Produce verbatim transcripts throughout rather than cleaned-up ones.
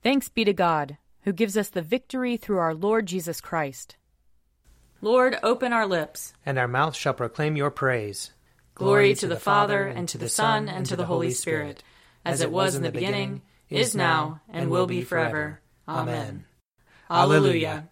Thanks be to God, who gives us the victory through our Lord Jesus Christ. Lord, open our lips, and our mouth shall proclaim your praise. Glory to the Father, and to the Son, and to the Holy Spirit, as it was in the beginning, is now, and will be forever. Amen. Alleluia.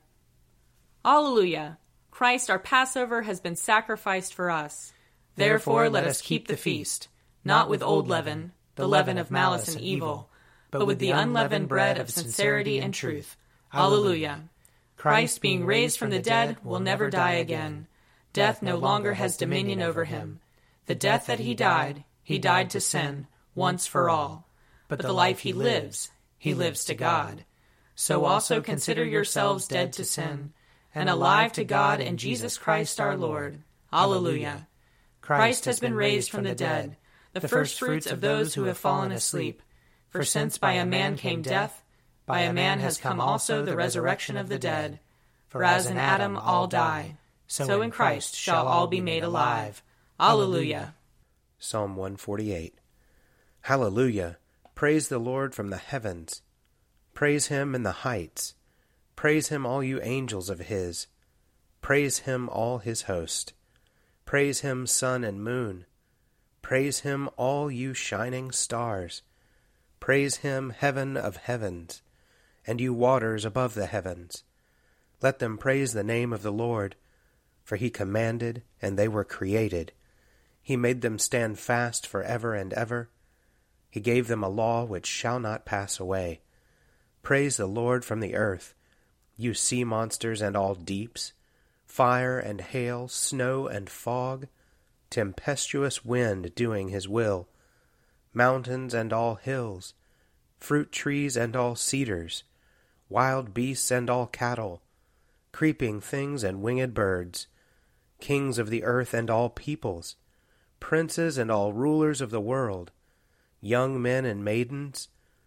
Alleluia. Christ our Passover has been sacrificed for us. Therefore let us keep the feast, not with old leaven, the leaven of malice and evil, but with the unleavened bread of sincerity and truth. Alleluia. Christ, being raised from the dead, will never die again. Death no longer has dominion over him. The death that he died, he died to sin, once for all. But the life he lives, he lives to God. So also consider yourselves dead to sin, and alive to God in Jesus Christ our Lord. Alleluia. Christ has been raised from the dead, the firstfruits of those who have fallen asleep. For since by a man came death, by a man has come also the resurrection of the dead. For as in Adam all die, so in Christ shall all be made alive. Alleluia. Psalm one forty-eight. Hallelujah! Praise the Lord from the heavens. Praise him in the heights. Praise him, all you angels of his. Praise him, all his host. Praise him, sun and moon. Praise him, all you shining stars. Praise him, heaven of heavens, and you waters above the heavens. Let them praise the name of the Lord, for he commanded, and they were created. He made them stand fast forever and ever. He gave them a law which shall not pass away. Praise the Lord from the earth, you sea monsters and all deeps, fire and hail, snow and fog, tempestuous wind doing his will, mountains and all hills, fruit trees and all cedars, wild beasts and all cattle, creeping things and winged birds, kings of the earth and all peoples, princes and all rulers of the world, young men and maidens,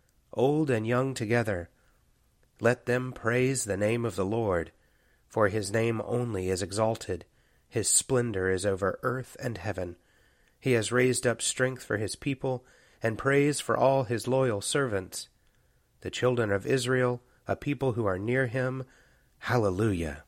old and young together. Let them praise the name of the Lord, for his name only is exalted. His splendor is over earth and heaven. He has raised up strength for his people, and praise for all his loyal servants, the children of Israel, a people who are near him. Hallelujah.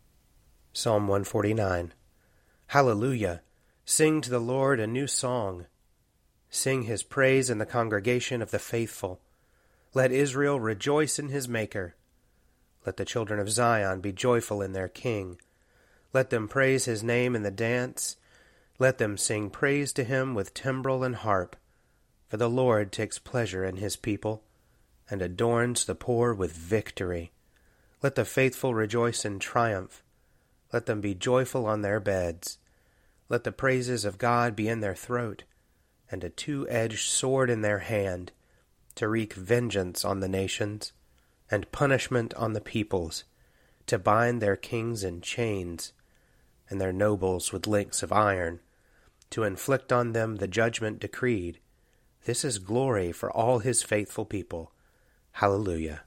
Psalm one forty-nine. Hallelujah! Sing to the Lord a new song. Sing his praise in the congregation of the faithful. Let Israel rejoice in his Maker. Let the children of Zion be joyful in their King. Let them praise his name in the dance. Let them sing praise to him with timbrel and harp. For the Lord takes pleasure in his people, and adorns the poor with victory. Let the faithful rejoice in triumph. Let them be joyful on their beds. Let the praises of God be in their throat, and a two-edged sword in their hand, to wreak vengeance on the nations, and punishment on the peoples, to bind their kings in chains, and their nobles with links of iron, to inflict on them the judgment decreed. This is glory for all his faithful people. Hallelujah.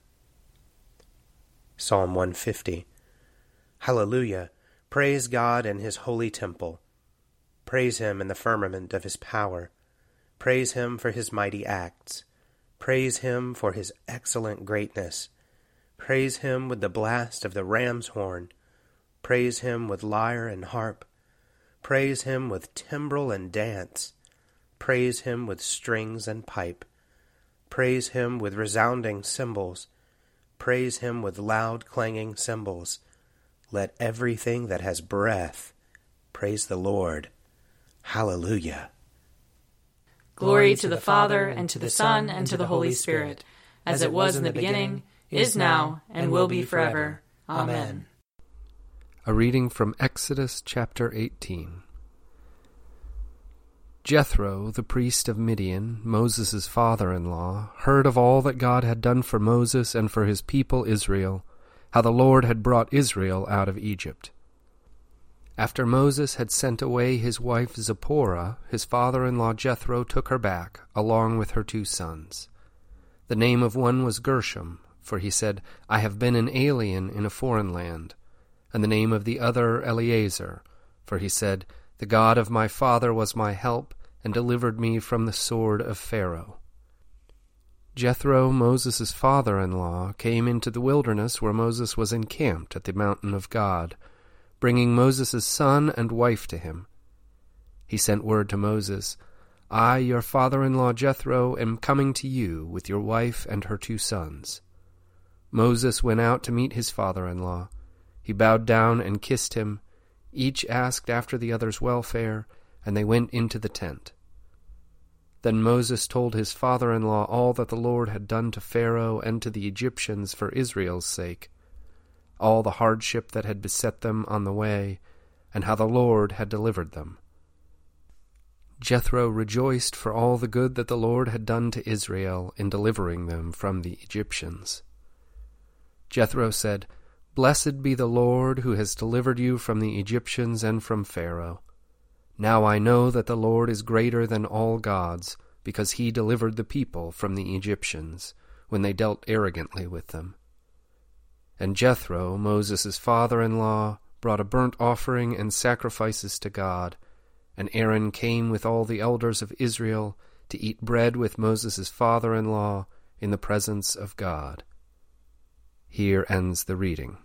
Psalm one fifty. Hallelujah! Praise God in his holy temple. Praise him in the firmament of his power. Praise him for his mighty acts. Praise him for his excellent greatness. Praise him with the blast of the ram's horn. Praise him with lyre and harp. Praise him with timbrel and dance. Praise him with strings and pipe. Praise him with resounding cymbals. Praise him with loud clanging cymbals. Let everything that has breath praise the Lord. Hallelujah. Glory to the Father, and to the Son, and to the Holy Spirit, as it was in the beginning, is now, and will be forever. Amen. A reading from Exodus chapter eighteen. Jethro, the priest of Midian, Moses' father-in-law, heard of all that God had done for Moses and for his people Israel, how the Lord had brought Israel out of Egypt. After Moses had sent away his wife Zipporah, his father-in-law Jethro took her back, along with her two sons. The name of one was Gershom, for he said, I have been an alien in a foreign land. And the name of the other Eleazar, for he said, The God of my father was my help, and delivered me from the sword of Pharaoh. Jethro, Moses' father-in-law, came into the wilderness where Moses was encamped at the mountain of God, bringing Moses' son and wife to him. He sent word to Moses, I, your father-in-law Jethro, am coming to you with your wife and her two sons. Moses went out to meet his father-in-law. He bowed down and kissed him. Each asked after the other's welfare, and they went into the tent. Then Moses told his father-in-law all that the Lord had done to Pharaoh and to the Egyptians for Israel's sake, all the hardship that had beset them on the way, and how the Lord had delivered them. Jethro rejoiced for all the good that the Lord had done to Israel in delivering them from the Egyptians. Jethro said, Blessed be the Lord who has delivered you from the Egyptians and from Pharaoh. Now I know that the Lord is greater than all gods, because he delivered the people from the Egyptians, when they dealt arrogantly with them. And Jethro, Moses' father-in-law, brought a burnt offering and sacrifices to God, and Aaron came with all the elders of Israel to eat bread with Moses' father-in-law in the presence of God. Here ends the reading.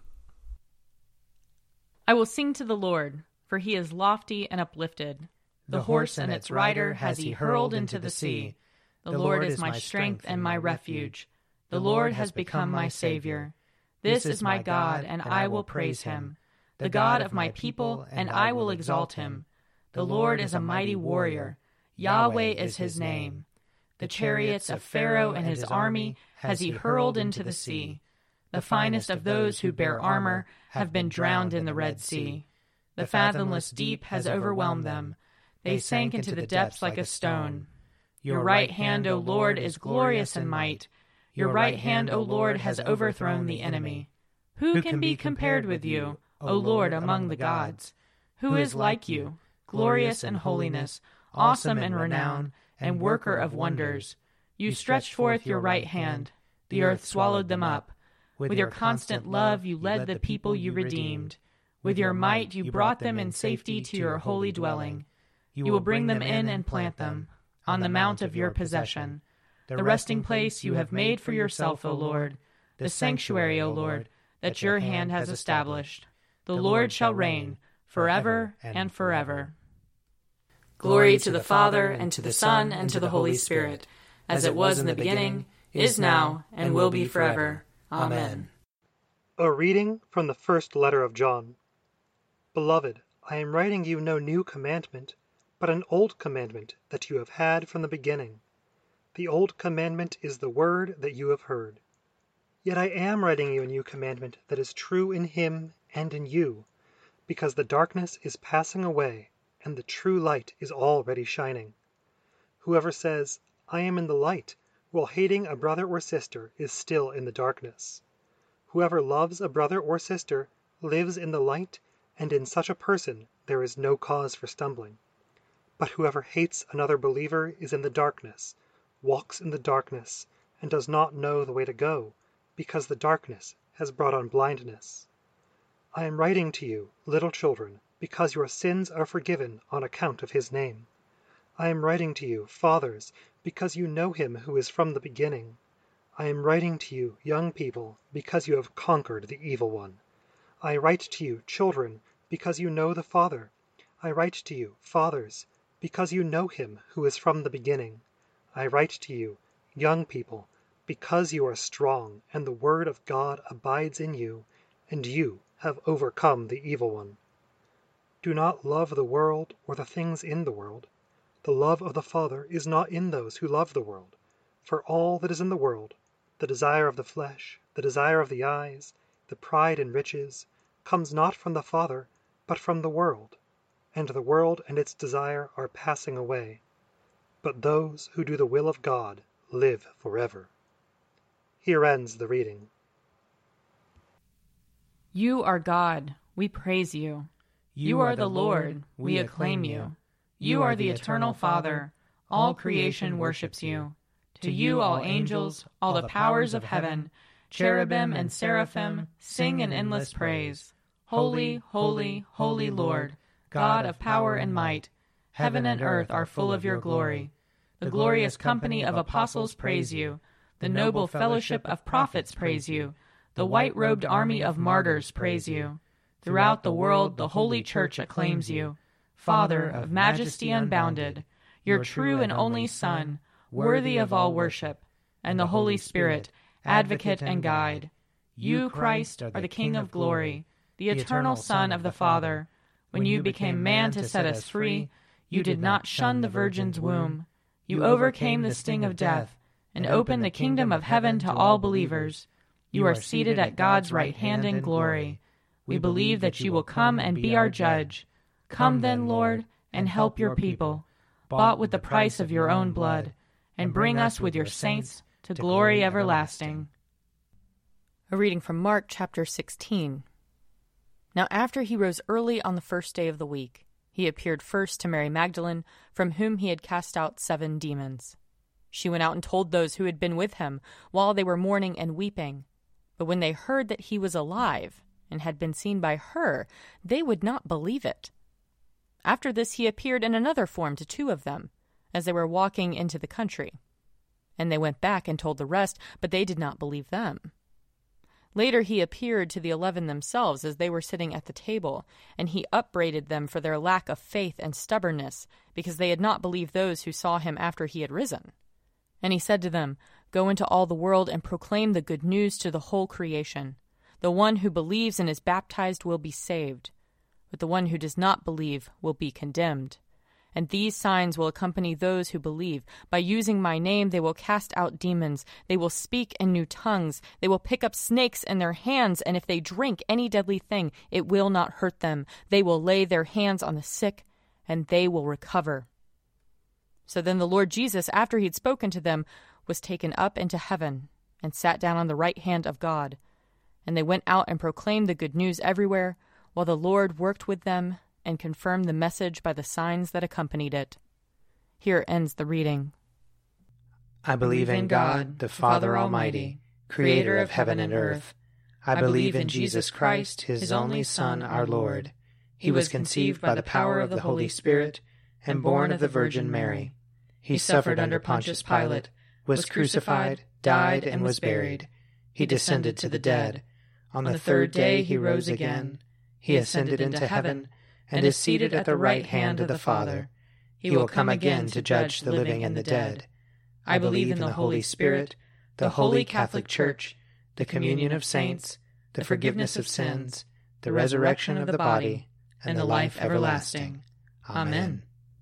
I will sing to the Lord, for he is lofty and uplifted. The horse and its rider has he hurled into the sea. The Lord is my strength and my refuge. The Lord has become my Savior. This is my God, and I will praise him, the God of my people, and I will exalt him. The Lord is a mighty warrior. Yahweh is his name. The chariots of Pharaoh and his army has he hurled into the sea. The finest of those who bear armor have been drowned in the Red Sea. The fathomless deep has overwhelmed them. They sank into the depths like a stone. Your right hand, O Lord, is glorious in might. Your right hand, O Lord, has overthrown the enemy. Who can be compared with you, O Lord, among the gods? Who is like you, glorious in holiness, awesome in renown, and worker of wonders? You stretched forth your right hand. The earth swallowed them up. With your constant love you led the people you redeemed. With your might you brought them in safety to your holy dwelling. You will bring them in and plant them on the mount of your possession, the resting place you have made for yourself, O Lord, the sanctuary, O Lord, that your hand has established. The Lord shall reign forever and forever. Glory to the Father, and to the Son, and to the Holy Spirit, as it was in the beginning, is now, and will be forever. Amen. A reading from the first letter of John. Beloved, I am writing you no new commandment, but an old commandment that you have had from the beginning. The old commandment is the word that you have heard. Yet I am writing you a new commandment that is true in him and in you, because the darkness is passing away, and the true light is already shining. Whoever says, I am in the light, while hating a brother or sister, is still in the darkness. Whoever loves a brother or sister lives in the light, and in such a person there is no cause for stumbling. But whoever hates another believer is in the darkness, walks in the darkness, and does not know the way to go, because the darkness has brought on blindness. I am writing to you, little children, because your sins are forgiven on account of his name. I am writing to you, fathers, because you know him who is from the beginning. I am writing to you, young people, because you have conquered the evil one. I write to you, children, because you know the Father. I write to you, fathers, because you know him who is from the beginning. I write to you, young people, because you are strong, and the word of God abides in you, and you have overcome the evil one. Do not love the world or the things in the world. The love of the Father is not in those who love the world. For all that is in the world, the desire of the flesh, the desire of the eyes, the pride in riches, comes not from the Father, but from the world. And the world and its desire are passing away. But those who do the will of God live forever. Here ends the reading. You are God, we praise you. You are the Lord, we acclaim you. You are the eternal Father, all creation worships you. To you all angels, all the powers of heaven, cherubim and seraphim, sing in endless praise. Holy, holy, holy Lord, God of power and might, heaven and earth are full of your glory. The glorious company of apostles praise you. The noble fellowship of prophets praise you. The white-robed army of martyrs praise you. Throughout the world the Holy Church acclaims you. Father of majesty unbounded, your true and only Son, worthy of all worship, and the Holy Spirit, advocate and guide. You, Christ, are the King of glory, the eternal Son of the Father. When you became man to set us free, you did not shun the Virgin's womb. You overcame the sting of death and opened the kingdom of heaven to all believers. You are seated at God's right hand in glory. We believe that you will come and be our judge. Come then, Lord, and help your people, bought with the price of your own blood, and bring us with your saints to glory everlasting. A reading from Mark chapter sixteen. Now after he rose early on the first day of the week, he appeared first to Mary Magdalene, from whom he had cast out seven demons. She went out and told those who had been with him, while they were mourning and weeping. But when they heard that he was alive, and had been seen by her, they would not believe it. After this he appeared in another form to two of them, as they were walking into the country. And they went back and told the rest, but they did not believe them. Later he appeared to the eleven themselves as they were sitting at the table, and he upbraided them for their lack of faith and stubbornness, because they had not believed those who saw him after he had risen. And he said to them, Go into all the world and proclaim the good news to the whole creation. The one who believes and is baptized will be saved, but the one who does not believe will be condemned. And these signs will accompany those who believe. By using my name they will cast out demons. They will speak in new tongues. They will pick up snakes in their hands, and if they drink any deadly thing, it will not hurt them. They will lay their hands on the sick, and they will recover. So then the Lord Jesus, after he had spoken to them, was taken up into heaven, and sat down on the right hand of God. And they went out and proclaimed the good news everywhere, while the Lord worked with them and confirmed the message by the signs that accompanied it. Here ends the reading. I believe in God, the Father Almighty, creator of heaven and earth. I believe in Jesus Christ, his only Son, our Lord. He was conceived by the power of the Holy Spirit and born of the Virgin Mary. He suffered under Pontius Pilate, was crucified, died, and was buried. He descended to the dead. On the third day he rose again. He ascended into heaven, and is seated at the right hand of the Father. He will come again to judge the living and the dead. I believe in the Holy Spirit, the Holy Catholic Church, the communion of saints, the forgiveness of sins, the resurrection of the body, and the life everlasting. Amen.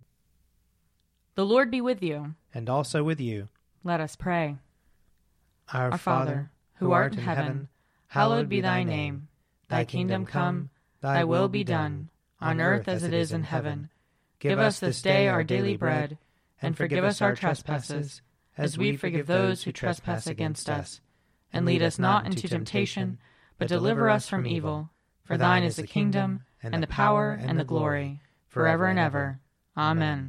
The Lord be with you. And also with you. Let us pray. Our, Our Father, who art in heaven, hallowed be thy name. Thy kingdom come, thy will be done, on earth as it is in heaven. Give us this day our daily bread, and forgive us our trespasses, as we forgive those who trespass against us. And lead us not into temptation, but deliver us from evil. For thine is the kingdom, and the power, and the glory, forever and ever. Amen.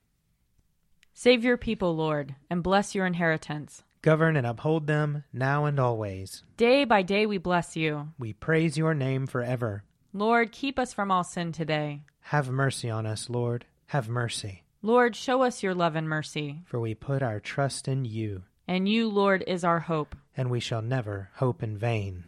Save your people, Lord, and bless your inheritance. Govern and uphold them, now and always. Day by day we bless you. We praise your name forever. Lord, keep us from all sin today. Have mercy on us, Lord. Have mercy. Lord, show us your love and mercy. For we put our trust in you. And you, Lord, is our hope. And we shall never hope in vain.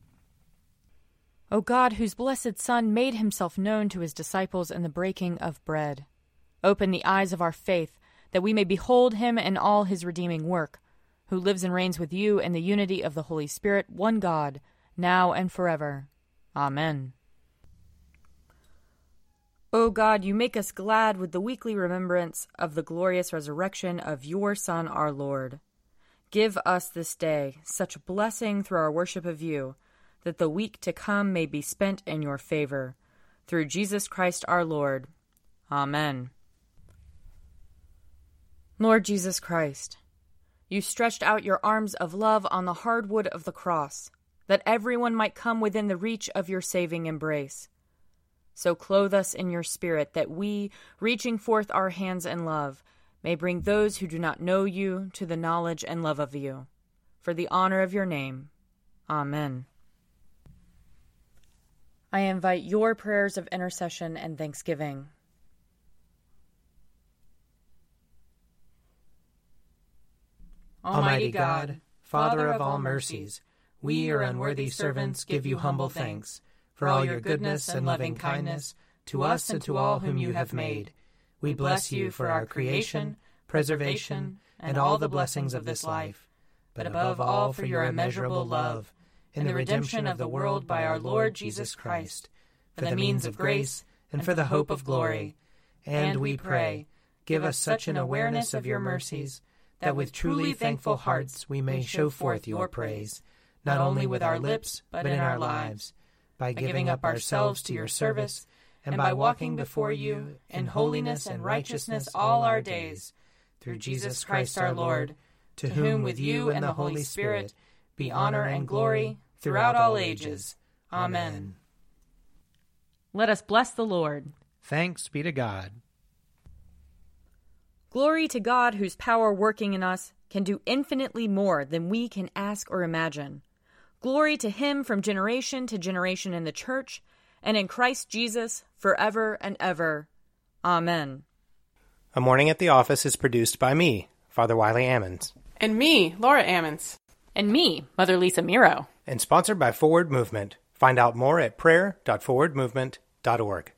O God, whose blessed Son made himself known to his disciples in the breaking of bread, open the eyes of our faith, that we may behold him in all his redeeming work, who lives and reigns with you in the unity of the Holy Spirit, one God, now and forever. Amen. O God, you make us glad with the weekly remembrance of the glorious resurrection of your Son, our Lord. Give us this day such blessing through our worship of you, that the week to come may be spent in your favor. Through Jesus Christ our Lord. Amen. Lord Jesus Christ, you stretched out your arms of love on the hard wood of the cross, that everyone might come within the reach of your saving embrace. So clothe us in your Spirit, that we, reaching forth our hands in love, may bring those who do not know you to the knowledge and love of you. For the honor of your name. Amen. I invite your prayers of intercession and thanksgiving. Almighty God, Father of all mercies, we, your unworthy servants, give you humble thanks for all your goodness and loving kindness to us and to all whom you have made. We bless you for our creation, preservation, and all the blessings of this life, but above all for your immeasurable love in the redemption of the world by our Lord Jesus Christ, for the means of grace and for the hope of glory. And we pray, give us such an awareness of your mercies that with truly thankful hearts we may show forth your praise, not only with our lips, but in our lives, by giving up ourselves to your service, and by walking before you in holiness and righteousness all our days, through Jesus Christ our Lord, to whom with you and the Holy Spirit be honor and glory throughout all ages. Amen. Let us bless the Lord. Thanks be to God. Glory to God, whose power working in us can do infinitely more than we can ask or imagine. Glory to him from generation to generation in the church and in Christ Jesus forever and ever. Amen. A Morning at the Office is produced by me, Father Wiley Ammons. And me, Laura Ammons. And me, Mother Lisa Miro. And sponsored by Forward Movement. Find out more at prayer dot forward movement dot org.